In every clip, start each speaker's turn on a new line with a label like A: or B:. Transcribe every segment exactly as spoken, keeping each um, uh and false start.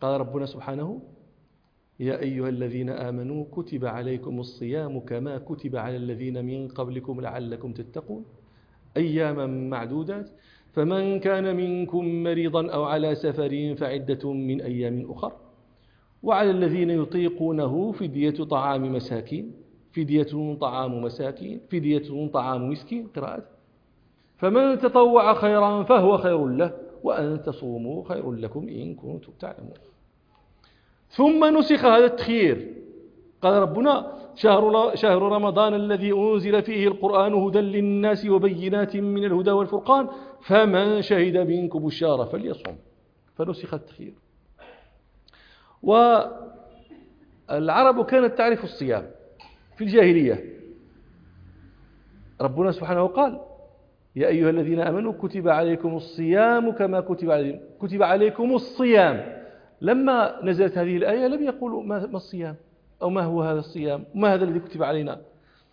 A: قال ربنا سبحانه: يا أيها الذين آمنوا كتب عليكم الصيام كما كتب على الذين من قبلكم لعلكم تتقون أياما معدودات، فمن كان منكم مريضا أو على سفر فعدة من أيام أخر، وعلى الذين يطيقونه فدية طعام مساكين فدية طعام مساكين فدية طعام مسكين قراءة، فمن تطوع خيرا فهو خير له وأن تصوموا خير لكم إن كنتم تعلمون. ثم نسخ هذا التخيير، قال ربنا: شهر, شهر رمضان الذي أنزل فيه القرآن هدى للناس وبينات من الهدى والفرقان فمن شهد منكم الشهر فليصم. فنسخ التخيير. والعرب كانت تعرف الصيام في الجاهلية. ربنا سبحانه قال: يا أيها الذين آمنوا كتب عليكم الصيام كما كتب عليكم كتب عليكم الصيام. لما نزلت هذه الآية لم يقولوا ما الصيام أو ما هو هذا الصيام وما هذا الذي كتب علينا.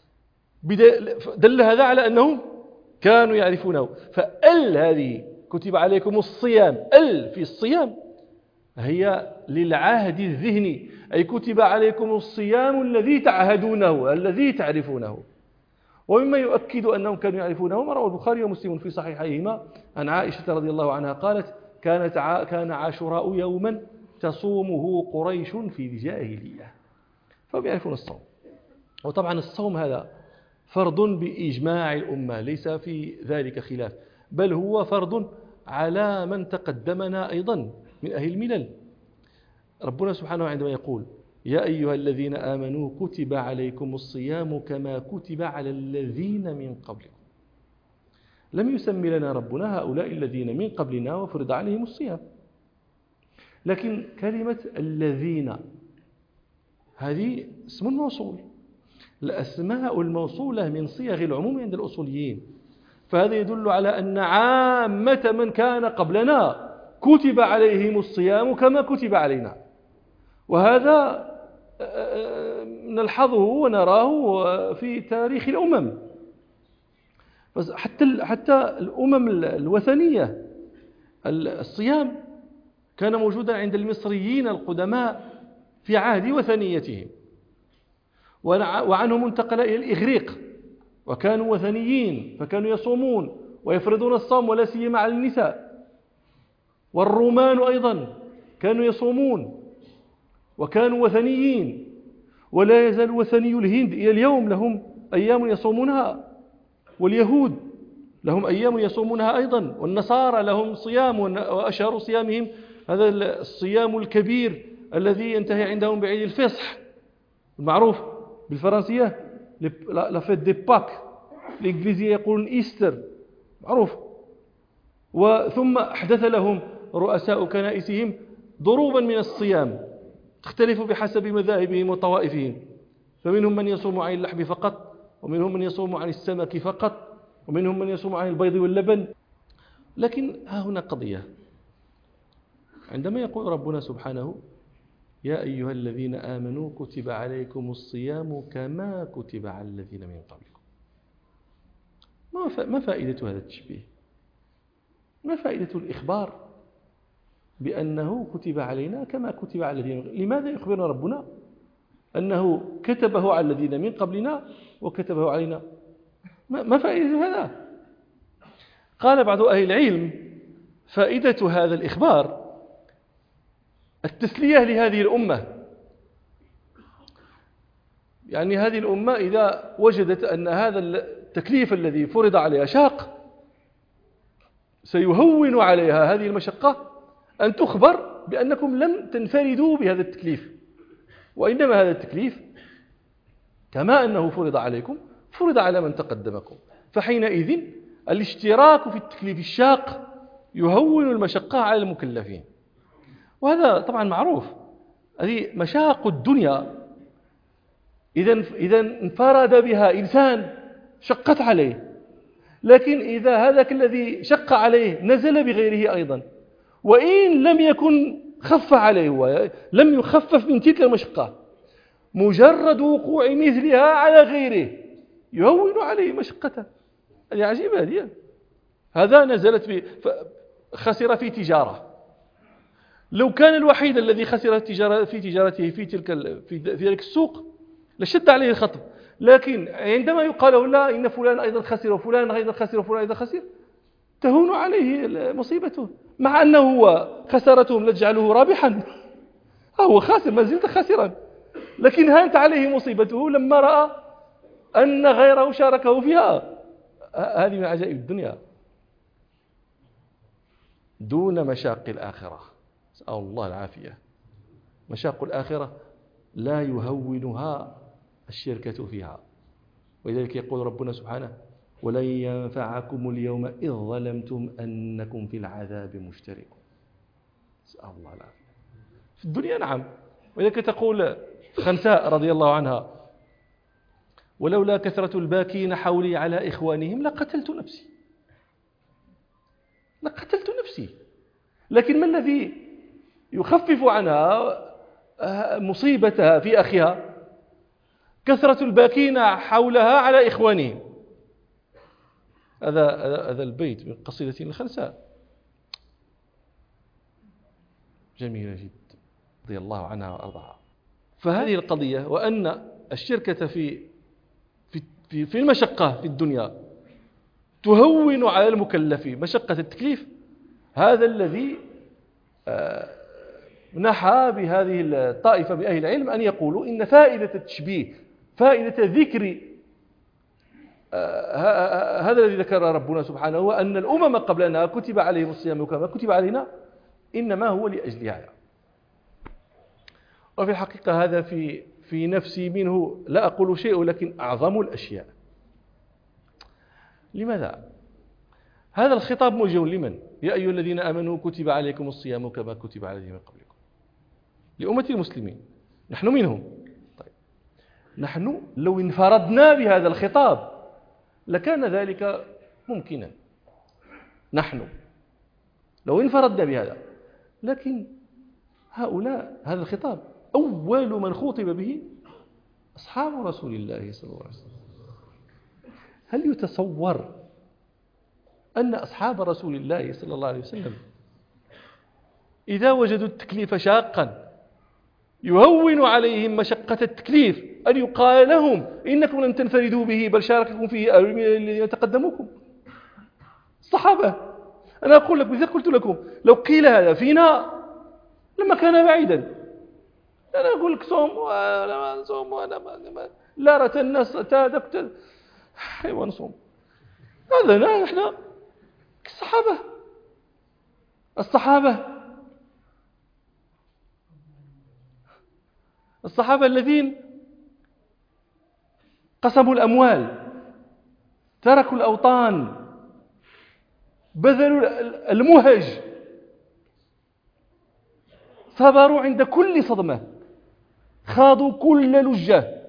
A: دل هذا على أنهم كانوا يعرفونه. فأل هذه كتب عليكم الصيام، أل في الصيام هي للعهد الذهني، أي كتب عليكم الصيام الذي تعهدونه الذي تعرفونه. ومما يؤكد أنهم كانوا يعرفونه ما رواه البخاري ومسلم في صحيحيهما عن عائشة رضي الله عنها قالت: كانت ع... كان عاشوراء يوما تصومه قريش في الجاهلية. فهم يعرفون الصوم. وطبعا الصوم هذا فرض بإجماع الأمة، ليس في ذلك خلاف، بل هو فرض على من تقدمنا أيضا من أهل الملل. ربنا سبحانه عندما يقول: يا أيها الذين آمنوا كتب عليكم الصيام كما كتب على الذين من قبلكم، لم يسمي لنا ربنا هؤلاء الذين من قبلنا وفرض عليهم الصيام، لكن كلمة الذين هذه اسم موصول. الأسماء الموصولة من صيغ العموم عند الأصوليين، فهذا يدل على أن عامة من كان قبلنا كتب عليهم الصيام كما كتب علينا. وهذا نلحظه ونراه في تاريخ الأمم، حتى حتى الأمم الوثنية الصيام كان موجودا عند المصريين القدماء في عهد وثنيتهم، وعنهم انتقل إلى الإغريق وكانوا وثنيين فكانوا يصومون ويفرضون الصوم ولا سيما على النساء. والرومان أيضا كانوا يصومون وكانوا وثنيين، ولا يزال وثني الهند إلى اليوم لهم أيام يصومونها، واليهود لهم أيام يصومونها أيضا، والنصارى لهم صيام، وأشهر صيامهم هذا الصيام الكبير الذي ينتهي عندهم بعيد الفصح المعروف بالفرنسية لا فيت دي باك، الإنجليزية يقولون إيستر معروف. وثم أحدث لهم رؤساء كنائسهم ضروبا من الصيام تختلف بحسب مذاهبهم وطوائفهم، فمنهم من يصوم عن اللحم فقط، ومنهم من يصوم عن السمك فقط، ومنهم من يصوم عن البيض واللبن. لكن ها هنا قضية، عندما يقول ربنا سبحانه: يا أيها الذين آمنوا كتب عليكم الصيام كما كتب على الذين من قبلكم، ما فائدة هذا التشبيه؟ ما فائدة الإخبار بأنه كتب علينا كما كتب على الذين من قبلنا؟ لماذا يخبرنا ربنا أنه كتبه على الذين من قبلنا وكتبه علينا؟ ما فائدة هذا؟ قال بعض أهل العلم: فائدة هذا الإخبار التسلية لهذه الأمة. يعني هذه الأمة إذا وجدت أن هذا التكليف الذي فرض عليها شاق سيهون عليها هذه المشقة، أن تخبر بأنكم لم تنفردوا بهذا التكليف، وإنما هذا التكليف كما أنه فرض عليكم فرض على من تقدمكم، فحينئذ الاشتراك في التكليف الشاق يهون المشقة على المكلفين. وهذا طبعا معروف، هذه مشاق الدنيا إذا إذا انفرد بها إنسان شقت عليه، لكن إذا هذاك الذي شق عليه نزل بغيره أيضا، وإن لم يكن خف عليه ولم يخفف من تلك المشقة، مجرد وقوع مثلها على غيره يهون عليه مشقته. هذه عجيبة هذه. هذا نزلت في خسر في تجارة، لو كان الوحيد الذي خسر تجارة في تجارته في تلك في ذلك السوق لشد عليه الخطب، لكن عندما يقال له لا إن فلان أيضا خسر وفلان أيضا خسر وفلان أيضا خسر تهون عليه مصيبته، مع أنه هو خسارتهم لا تجعله رابحا، هو خاسر ما زلت خاسرا، لكن هانت عليه مصيبته لما رأى أن غيره شاركه فيها. هذه من عجائب الدنيا دون مشاق الآخرة، نسأل الله العافية. مشاق الآخرة لا يهونها الشركة فيها، ولذلك يقول ربنا سبحانه ولن ينفعكم اليوم إذ ظلمتم أنكم في العذاب مشتركون. نسأل الله العافية. في الدنيا نعم، ولذلك تقول خنساء رضي الله عنها ولولا كثرة الباكين حولي على إخوانهم لقتلت نفسي لقتلت نفسي لكن ما الذي يخفف عنها مصيبتها في أخيها؟ كثرة الباكين حولها على إخوانهم. هذا هذا البيت من قصيدة الخنساء جميلة جدا رضي الله عنها وأرضاها. فهذه القضية وأن الشركة في في في المشقة في الدنيا تهون على المكلف مشقة التكليف، هذا الذي نحى بهذه الطائفة بأهل العلم أن يقولوا إن فائدة التشبيه، فائدة ذكر هذا الذي ذكر ربنا سبحانه وأن الأمم قبلنا كتب عليهم الصيام كما كتب علينا، إنما هو لأجل هذا. وفي الحقيقة هذا في في نفسي منه لا أقول شيء، لكن أعظم الأشياء. لماذا؟ هذا الخطاب موجه لمن؟ يا أيها الذين آمنوا كتب عليكم الصيام كما كتب على الذين من قبلكم، لأمة المسلمين، نحن منهم. طيب نحن لو انفردنا بهذا الخطاب لكان ذلك ممكنا، نحن لو انفردنا بهذا، لكن هؤلاء هذا الخطاب أول من خاطب به أصحاب رسول الله صلى الله عليه وسلم. هل يتصور أن أصحاب رسول الله صلى الله عليه وسلم إذا وجدوا التكليف شاقا يهون عليهم مشقة التكليف أن يقال لهم إنكم لم تنفردوا به بل شارككم فيه الذين يتقدموكم؟ الصحابة، أنا أقول لكم إذا قلت لكم لو قيل هذا فينا لما كان بعيدا، أنا أقول لك صوم وأنا ما نصوم وأنا ما لا رأت الناس تادك أيوة نصوم، هذا نحن الصحابة الصحابة الصحابة الذين قسموا الأموال، تركوا الأوطان، بذلوا المهج، صبروا عند كل صدمة، خاضوا كل لجة،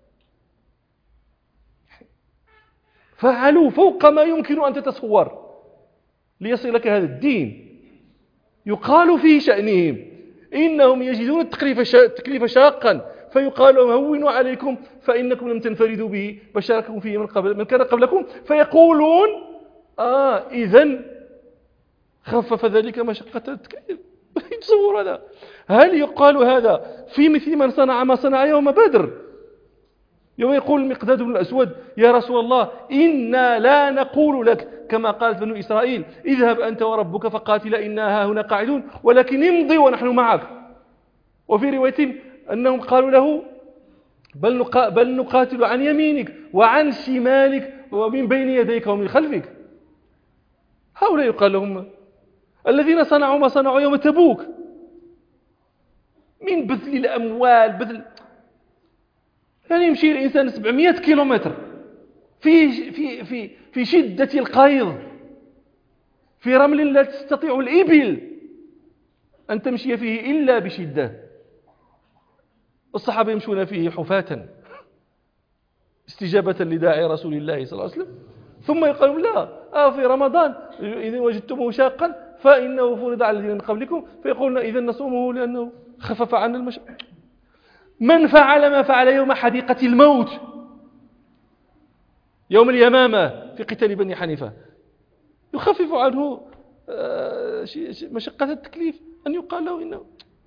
A: فعلوا فوق ما يمكن أن تتصور ليصلك هذا الدين. يقال في شأنهم إنهم يجدون التكليف شاقا فيقال هونوا عليكم فإنكم لم تنفردوا به بشارككم فيه من, قبل من كان قبلكم، فيقولون آه إذن خفف ذلك مشقة التكليف. تصور هذا؟ هل يقال هذا في مثل من صنع ما صنع يوم بدر؟ يوم يقول المقداد بن الأسود يا رسول الله إنا لا نقول لك كما قالت بنو إسرائيل اذهب أنت وربك فقاتلا إنا هنا قاعدون ولكن امضي ونحن معك. وفي رواية أنهم قالوا له بل, بل نقاتل عن يمينك وعن شمالك ومن بين يديك ومن خلفك. هؤلاء يقال لهم الذين صنعوا ما صنعوا يوم تبوك من بذل الأموال، بذل يعني يمشي الإنسان سبعمائة كيلومتر في في في في شدة القيظ في رمل لا تستطيع الإبل أن تمشي فيه إلا بشدة، الصحابة يمشون فيه حفاة استجابة لداعي رسول الله صلى الله عليه وسلم. ثم يقولون لا آه في رمضان إذا وجدتموه شاقا فإنه فرض على الذين من قبلكم، فيقولون إذا نصومه لأنه خفف عنا المشقة. من فعل ما فعل يوم حديقة الموت يوم اليمامة في قتال بني حنيفة يخفف عنه مشقة التكليف، أن يقال له إنه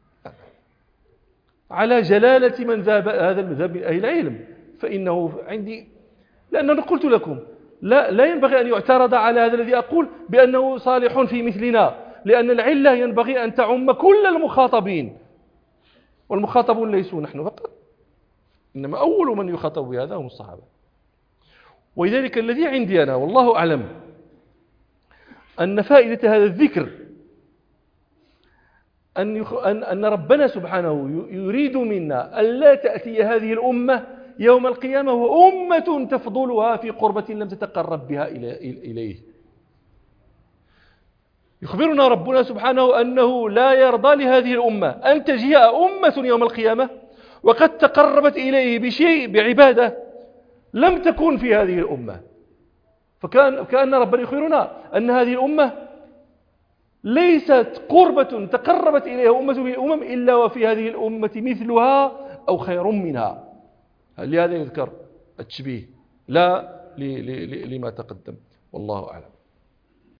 A: على جلالة من ذهب هذا المذهب من أهل العلم، فإنه عندي، لأنني قلت لكم لا, لا ينبغي أن يعترض على هذا الذي أقول بأنه صالح في مثلنا، لأن العلة ينبغي أن تعم كل المخاطبين، والمخاطبون ليسوا نحن فقط، إنما أول من يخاطب بهذا هم الصحابة. ولذلك الذي عندي أنا والله أعلم أن فائدة هذا الذكر أن, يخ... أن... أن ربنا سبحانه يريد منا ألا تأتي هذه الأمة يوم القيامة وأمة تفضلها في قربة لم تتقرب بها إليه. يخبرنا ربنا سبحانه أنه لا يرضى لهذه الأمة أن تجيء أمة يوم القيامة وقد تقربت إليه بشيء بعبادة لم تكن في هذه الأمة. فكان كأن ربنا يخبرنا أن هذه الأمة ليست قربة تقربت إليها أمة من الأمم إلا وفي هذه الأمة مثلها أو خير منها. لهذا يذكر التشبيه لا لما تقدم، والله أعلم.